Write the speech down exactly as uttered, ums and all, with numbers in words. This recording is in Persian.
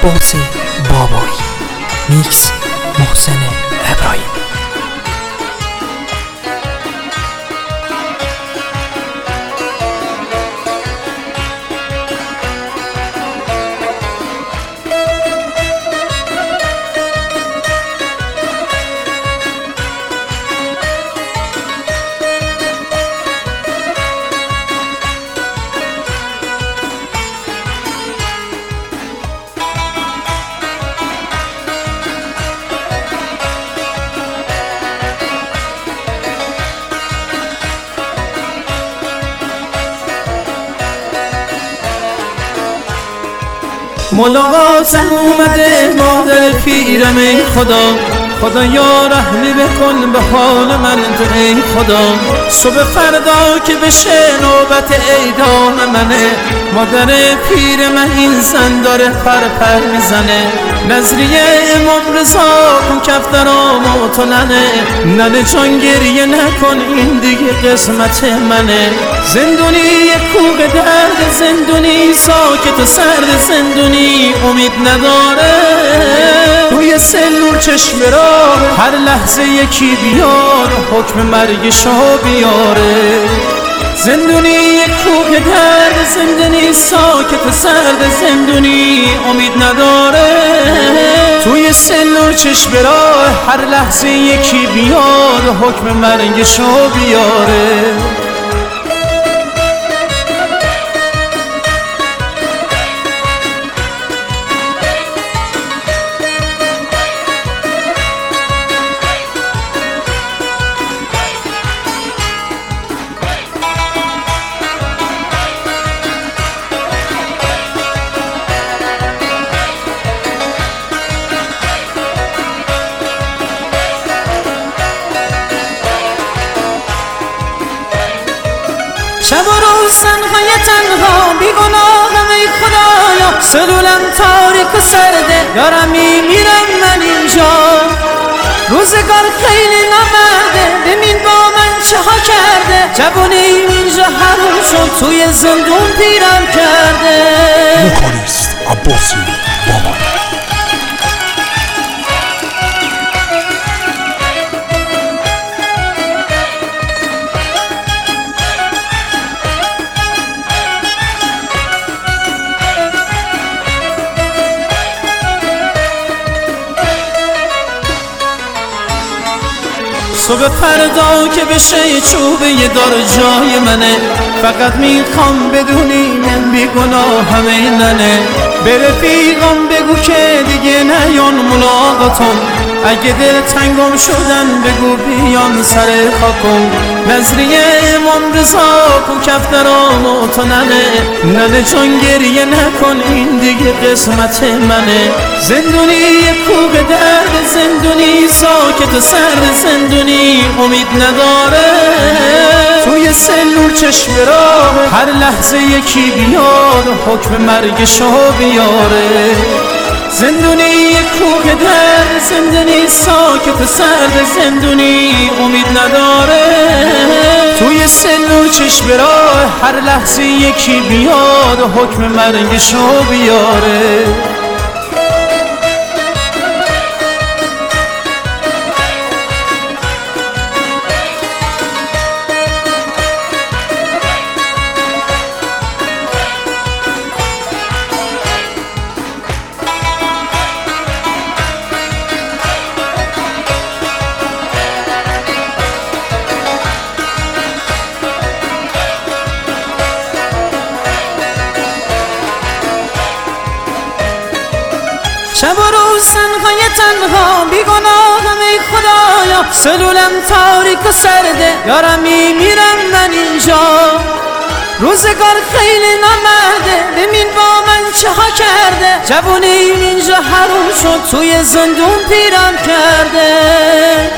عباس بابایی. میکس محسن ابراهیم. ملاقاتم اومده مادر پیرم، ای خدا خدا یا رحمی بکن به حال من تو، ای خدا صبح فردا که بشه نوبت اعدام منه، مادر پیر من این زن داره پر پر میزنه، نظریه امام رضا کن کفترام و تو ننه، ننه جان گریه نکن این دیگه قسمت منه، زندونی یک کوه درد، زندونی ساکت و سرد، زندونی امید نداره، توی سلول چشم راه هر لحظه یکی بیار حکم مرگشو بیاره، زندونی یک کوه درد، زندونی ساکت و سرد، زندونی امید نداره، توی سلول چشم راه هر لحظه یکی بیار حکم مرگشو بیاره. شب و روز تنهای تنها بیگناهم ای خدایا، سلولم تاریک و سرده دارم میمیرم من اینجا، روزگار خیلی نامرده ببین با من چه ها کرده، جوونی اینجا حروم شد توی زندون پیرم کرده. وکالیست عباس بابایی. صبح فردا که بشه چوبه یه دار جای منه، فقط میخوام بدونی من بیگناهم ای ننه، به رفیقام بگو که دیگه نیان ملاقاتم، اگه دل تنگم شدن بگو بیان سر خاکم، نظریه امام رضا کن کفترام و تو ننه، ننه جان گریه نکن این دیگه قسمت منه، زندونی یک کوه درد، زندونی ساکت و سرد، زندونی امید نداره، توی سلول چشم راه هر لحظه یکی بیاد حکم مرگشو بیاره، زندونی یک کوه درد، زندونی ساکت و سرد، زندونی امید نداره، توی سلول چشم راه هر لحظه یکی بیاد حکم مرگشو بیاره. شب و روز تنهای تنها بیگناهم ای خدایا، سلولم تاریک و سرده دارم میمیرم من اینجا، روزگار خیلی نامرده ببین با من چه ها کرده، جوونی اینجا حروم شد توی زندون پیرم کرده.